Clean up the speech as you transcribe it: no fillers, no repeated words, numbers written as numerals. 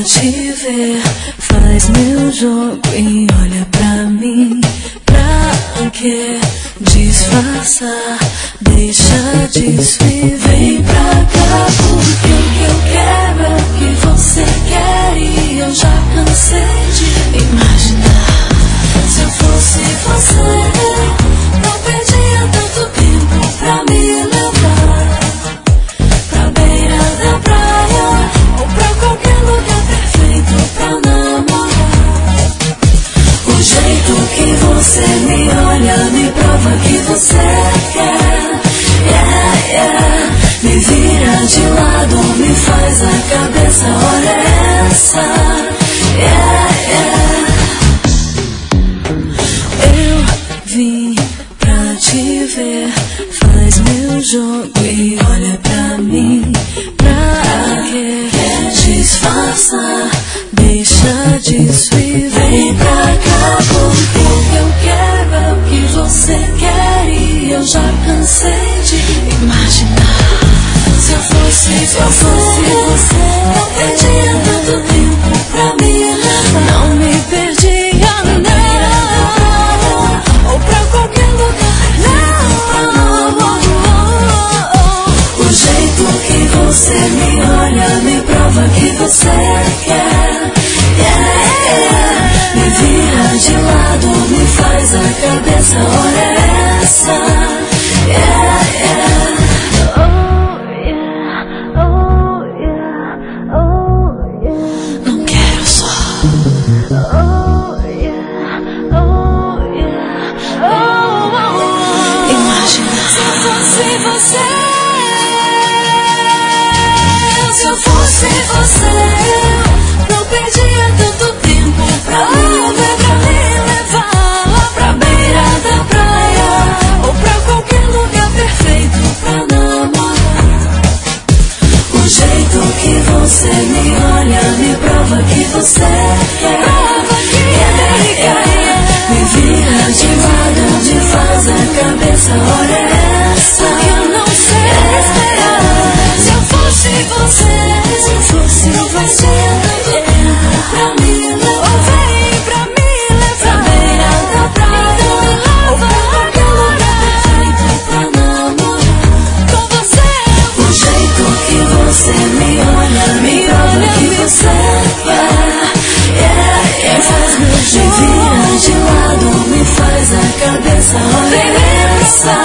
te ver, faz meu jogo e olha pra mim. Pra que disfarçar? Deixa desviver. Vem pra cá, porque o que eu quero é o que você quer e eu já cansei de imaginar. Se eu fosse você, não perdia tanto tempo pra me levar pra beira da praia ou pra qualquer lugar perfeito pra namorar. O jeito que você me olha me prova que você quer. Yeah, yeah. Me vira de lado, me faz a cabeça, olha essa. Yeah, yeah. Eu vim pra te ver, faz meu jogo e olha pra mim. Pra que disfarçar? Deixa desviver. Vem pra cá, porque o que eu quero é o que você quer e eu já cansei de imaginar. Se eu fosse você, não perdia tanto tempo pra me levar. Não me perdia, não, ou pra qualquer lugar, não. O jeito que você me olha me prova que você quer. Yeah, yeah. Me vira de lado, me faz a cabeça, olha essa. Yeah, yeah. Não quero só. Imagina se eu fosse você. Se eu fosse você, não perdia tanto tempo pra me levar lá pra beira da praia ou pra qualquer lugar perfeito pra namorar. O jeito que você me olha me prova que você quer. Me vira de lado, me faz a cabeça, olha essa. Eu não sei esperar. Se eu fosse você, não fazia tanto tempo pra me levar. Ou vem pra me levar pra beira da praia ou pra qualquer lugar perfeito pra namorar. Com você, o jeito que você me olha me prova que você quer. Yeah, yeah. Me vira de lado, me faz a cabeça, olha essa.